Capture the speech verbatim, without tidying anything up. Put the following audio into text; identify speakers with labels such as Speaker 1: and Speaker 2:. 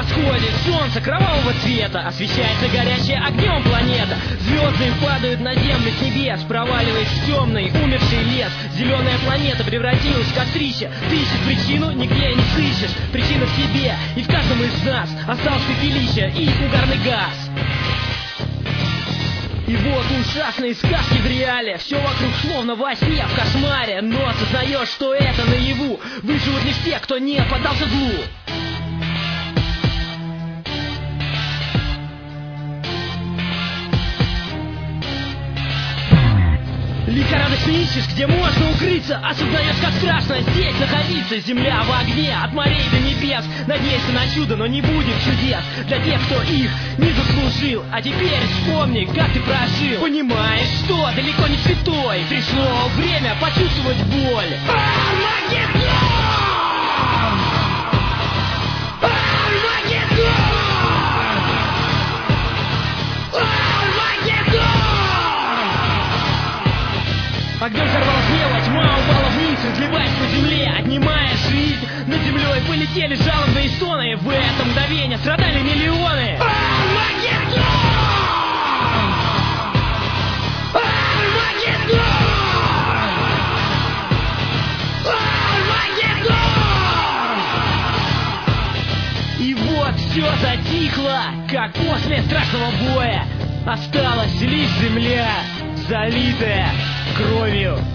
Speaker 1: Восходит солнце кровавого цвета, освещается горящая огнем планета. Звезды падают на землю с небес, проваливаясь в темный умерший лес. Зеленая планета превратилась в кострище. Ты ищешь причину, нигде не сыщешь. Причина в себе, и в каждом из нас остался пепелище и угарный газ. И вот ужасные сказки в реале. Все вокруг словно во сне, в кошмаре. Но осознаешь, что это наяву. Выживут лишь те, кто не поддался злу. Лихорадочно ищешь, где можно укрыться. Осознаешь, как страшно здесь находиться. Земля в огне, от морей до небес. Надеешься на чудо, но не будет чудес для тех, кто их не заслужил. А теперь вспомни, как ты прожил. Понимаешь, что далеко не святой. Пришло время почувствовать боль. Армагеддон! Армагеддон! Огнем взорвалась небо, тьма упала вниз, разливаясь по земле, отнимая жизнь. Над землей полетели жалобные стоны. В это мгновение страдали миллионы. Армагеддон! Армагеддон! Армагеддон! И вот все затихло, как после страшного боя. Осталась лишь земля, залитая кровью